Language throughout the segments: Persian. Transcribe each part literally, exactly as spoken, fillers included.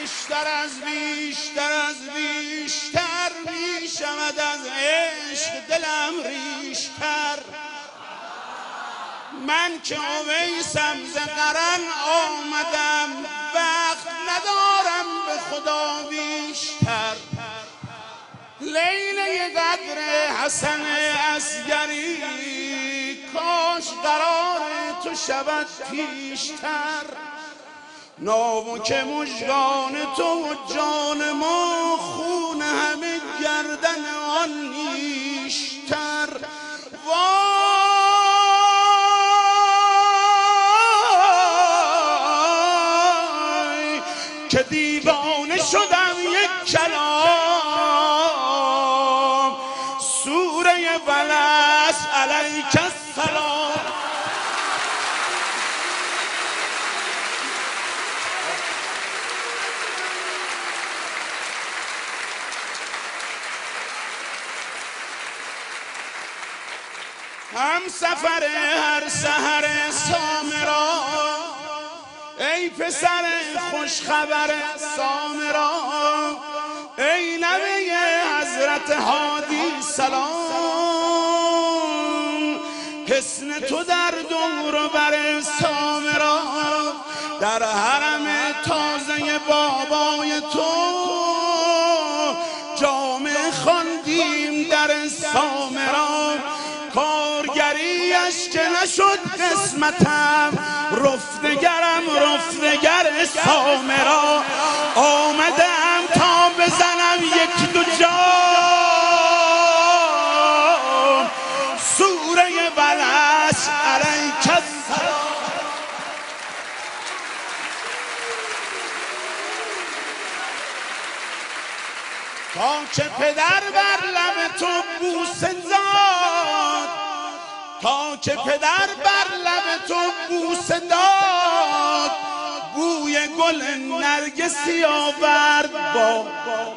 بیشتر از بیشتر از بیشتر میشود از عشق دلم ریشتر. من که اویسم ز قرن آمدم وقت ندارم به خدا بیشتر. لیله قدر حسن اصغری کاش قرار تو شود پیشتر. ناوک مژگان تو و جان ما خون همه گردن آن نیشتر. وای که دیوانه شدم یک کلام سوره ولس علیک السلام. هم سفر هر سحر سامرا ای پسر خوش خبر سامرا، ای نبی حضرت هادی سلام. حسن تو در دور و بر سامرا در حرم تازه بابای تو جامع خواندیم در سامرا. کارگریش که نشد قسمتم رفتگرم رفتگر سامرا. آمدم تا بزنم یک دو جام سوره ولس علیک السلام. تا که پدر بر لب تو بوسه داد، تا که پدر بر لب تو بوسه داد، بوی گل نرگسی آورد با.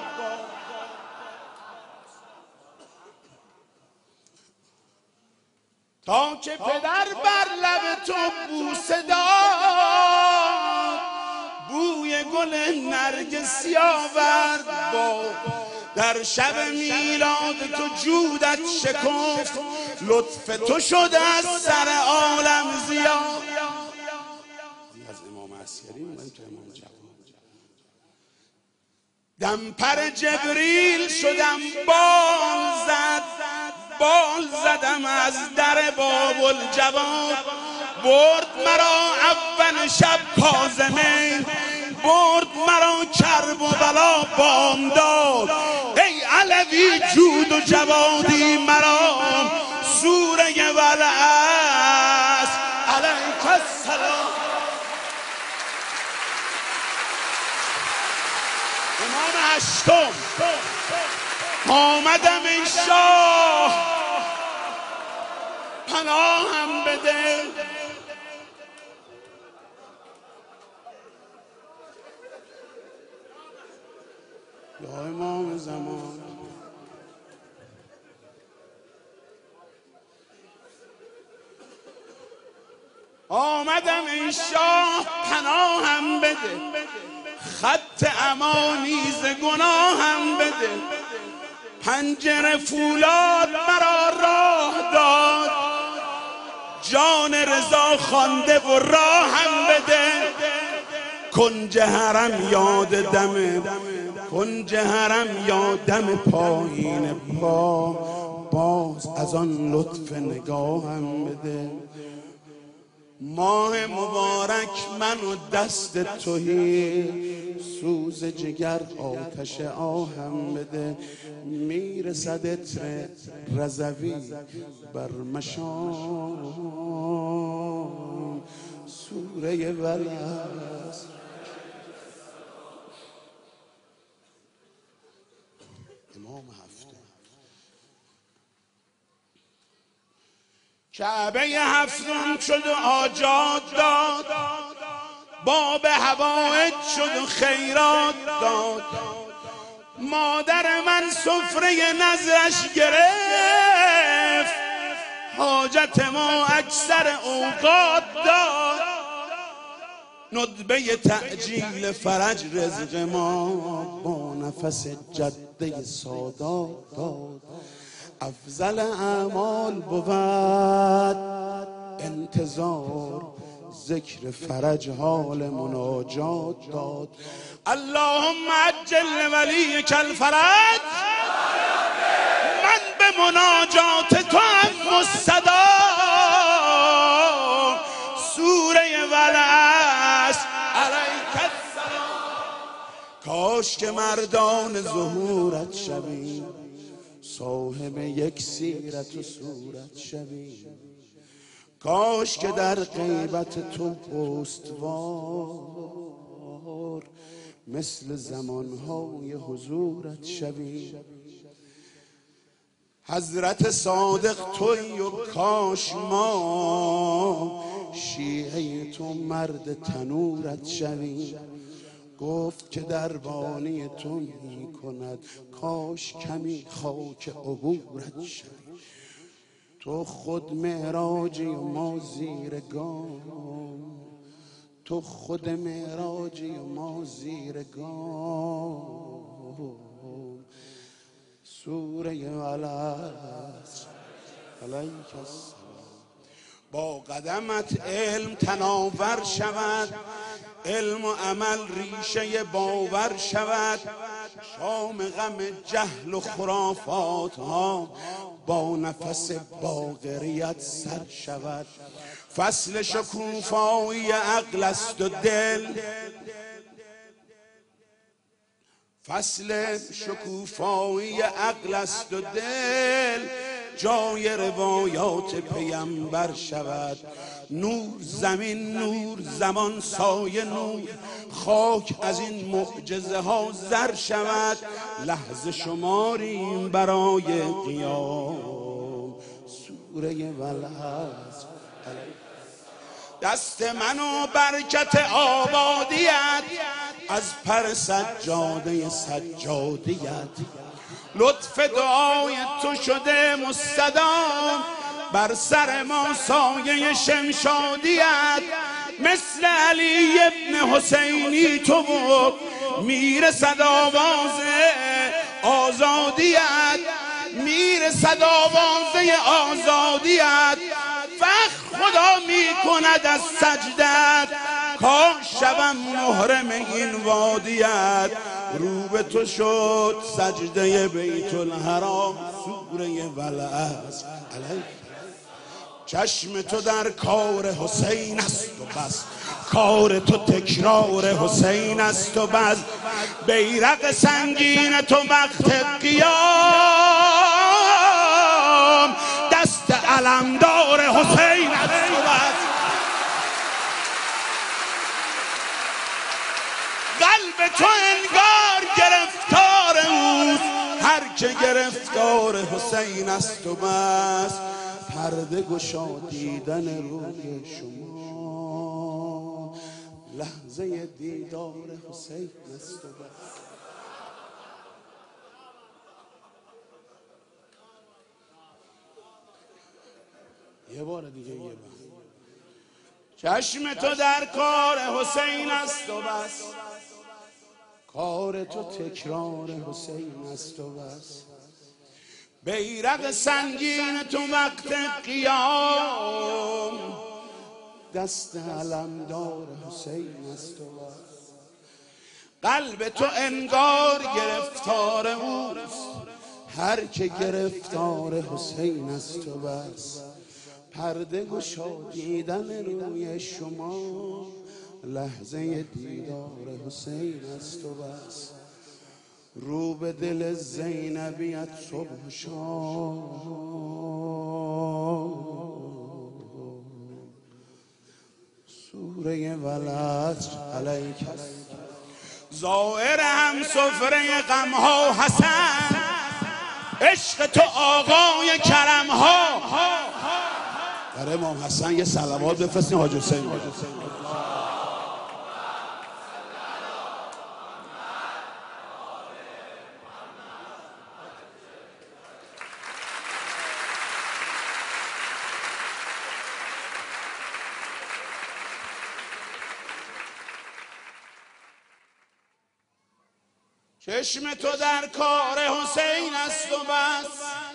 تا که پدر بر لب تو بوسه داد، بوی گل نرگسی آورد با. در شب میلاد تو جودت شکفت، لطف تو شد از سر عالم زیاد. از امام عسکری من تو امام جواد دم پر جبریل شدم بال زد، بال زدم از در باب الجواد. برد مرا اول شب کاظمی، برد مرا کرب و بلا بامداد. ای علوی جود و جوادی مرا سوره ولس علیک السلام. امام هشتم آمدم ای شاه پناهم بده. یا امام زمان آمدم ای شاه پناهم بده، خط امانیز گناهم بده. پنجره فولاد مرا راه داد، جان رضا خوانده و راهم بده. کنج حرم یاد دم، کنج حرم یاد دم پایین پا، باز از آن لطف نگاهم بده. ماه مبارک من و دست تویی، سوز جگر آتش آهم بده. میرسد عطر رضوی بر مشام سوره ولس. امام هفتم کعبه هفتم شد و آجاد داد، باب حوائج شد و خیرات داد. مادر من سفره نظرش گرفت، حاجت ما اکثر اوقات داد. ندبه تعجیل فرج رزق ما با نفس جده سادات داد. افضل اعمال بود انتظار، ذکر فرج حال مناجات داد. اللهم عجل ولیک الفرج، من به مناجات تو هم مستدا. سوره ولعصر علیک السلام. کاش که مردان ظهورت شویم، صاحب یک سیرت و صورت شویم. کاش که در غیبت تو استوار، مثل زمانهای حضورت شویم. حضرت صادق تویی و کاش ما شیعه تو مرد تنورت شویم. گفت که دربانی تو می کند، کاش کمی خاک عبورت شویم. تو خود معراجی و ما زیر گام، تو خود معراجی و ما زیر گام. سوره ولعصر علیک السلام. با قدمت علم تناور شود، علم و عمل ریشه باور شود. شام غم جهل و خرافات ها با نفس باقریت سر شود. فصل شکوفایی عقل است و دل، فصل شکوفایی عقل است و دل. جای روایات پیمبر شود. نور زمین، نور زمان، سایه نور. خاک از این معجزه ها زر شود. لحظه شماریم برای قیام. سوره ولعصر. دست من و برکت آبادیت، از پر سجاده سجادیت. لطف دعای تو شده مستدام، بر سر ما سایه شمشادیت. مثل علی ابن حسینی تو بود، میرسد آواز آزادیت، میرسد آواز آزادیت. فخر خدا میکند از سجدت، کاش شوم محرم این وادیت. رو به تو شد سجده بیت الحرام. سوره ولعصر علیک. چشم تو در کار حسین است و بس، کار تو تکرار حسین است و بس. بیرق سنگین تو وقت قیام، دست علمدار حسین است و بس. قلب تو انگار گرفتار اوست، هر که گرفتار حسین است و بس. پرده گشا دیدن روی شما، لحظه دیدار حسین است و بس. یه بار دیگه یه بار. چشم تو در کار حسین است و بس، کار تو تکرار حسین است و بس. بیرق سنگین تو وقت قیام، دست علمدار حسین است و بس. قلب تو انگار گرفتار اوست، هر که گرفتار حسین است و بس. پرده گشا دیدن روی شما، لحظه دیدار حسین است و بس. رو به دل زینبیت صبح و شام. سوره ولعصر علیک السلام. زائر هم سفره غم ها حسن، عشق تو آقای کرم ها. برای امام حسن یه صلوات بفرستین حاج حسین. چشم تو در کار حسین است و بس.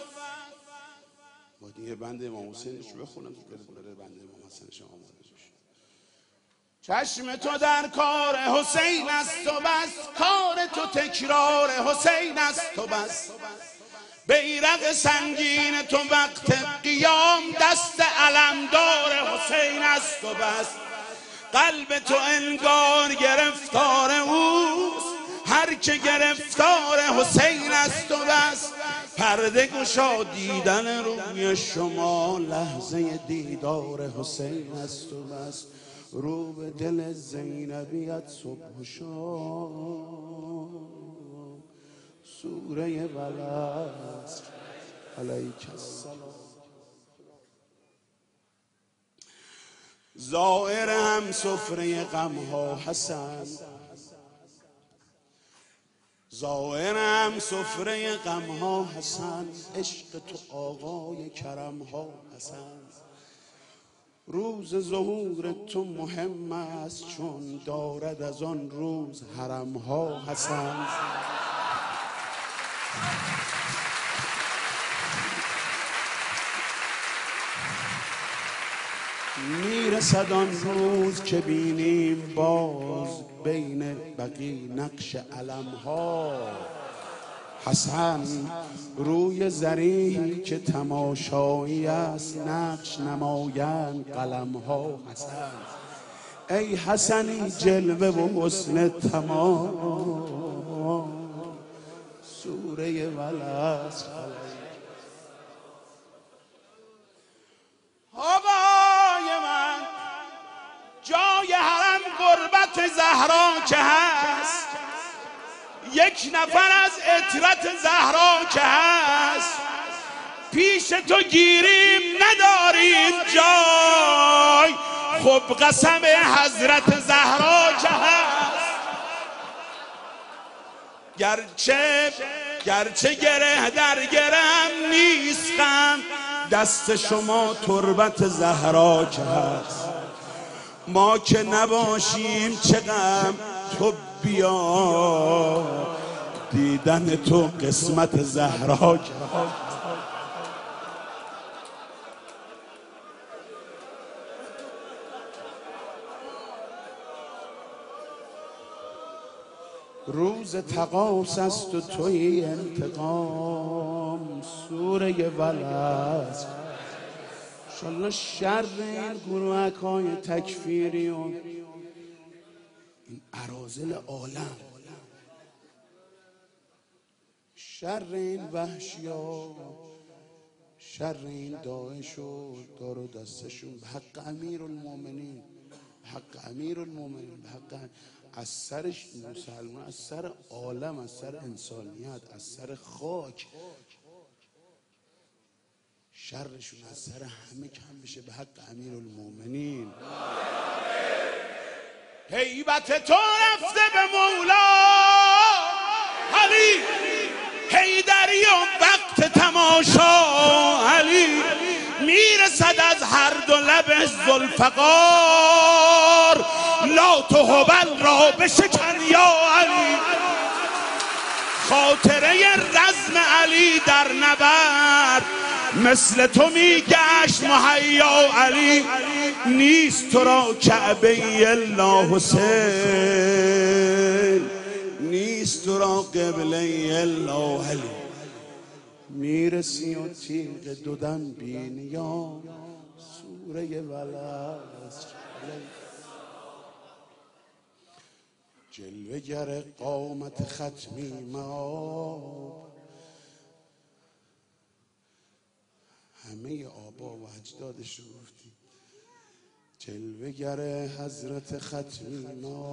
باید یه بند امام حسینش رو بخونم که بره بند امام حسینش آماده بشه. چشم تو در کار حسین است و بس، کار تو تکرار حسین است و بس. بیرق سنگین تو وقت قیام دست علمدار حسین است و بس. قلب تو انگار گرفتار اوست، هر که گرفتار حسین است و بس. پرده گشا دیدن روی شما، لحظه دیدار حسین است و بس. رو به دل زینبیت صبح و شام، سوره والعصر علیک السلام. زائر هم سفره غمها حسن، زائرم سفره غمها حسن. عشق تو آقای کرمها حسن. روز ظهور تو مهم است، چون دارد از آن روز حرمها حسن. میرسد آن روز که بینیم باز، بین بقی نقش علمها حسن. روی زریحی که تماشایی است، نقش نمایند قلمها حسن. ای حسنی جلوه و حسن تمام، سوره والعصر. آقای من جای حرم قربت زهرا که هست، یک نفر از عطرت زهرا که هست. پیش تو گیریم نداریم جای، خب قسم حضرت زهرا که هست. گرچه گرچه گره در گرم نیست غم، دست شما تربت زهرا که هست. ما که نباشیم چه غم، تو بیا دیدن تو قسمت زهرا که هست. روز تقاص است و توی انتقام، سوره والعصر. انشالله شر این گروهک های تکفیری و این اراذل عالم، شر این وحشیا، شر این داعش و دار و دستشون، به حق امیر المومنین، به حق امیر المومنین، به حق از سر مسلمان، از سر عالم، از سر انسانیت، از سر خاک، شرشون از سر همه کم بشه به حق امیر المومنین. هیبت تو رفته به مولا علی، حیدری و وقت تماشا علی. میرسد از هر دو لب ذوالفقار، لات و هبل را بشکن یا علی. خاطره رزم علی در نبرد، مثل تو میگشت مهیا علی. نیست تو را کعبه الا حسین، نیست تو را قبله الا علی. میرسی و تیغ دودن بینیا، سوره والعصر. جلوه گر قامت ختمی ما، همه آبا و اجدادش رو گفتیم. جلوه گر حضرت ختمی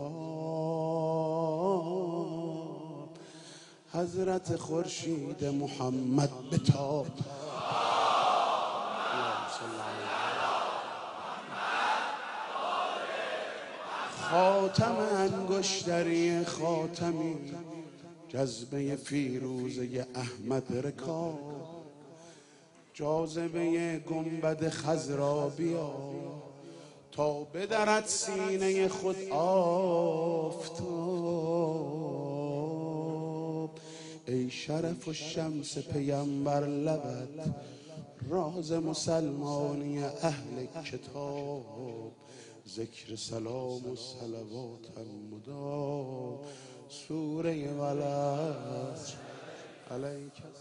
ما، حضرت خورشید محمد بتاب. خاتم انگشتری خاتمی، جذبه فیروزه احمد رکاب. جاذبه گنبد خضرا بیا، تا بدرد سینه خود آفتاب. ای شرف و شمس پیمبر لبت، راز مسلمانی اهل کتاب، ذکر سلام و صلوات مدام، سوره ولد علیک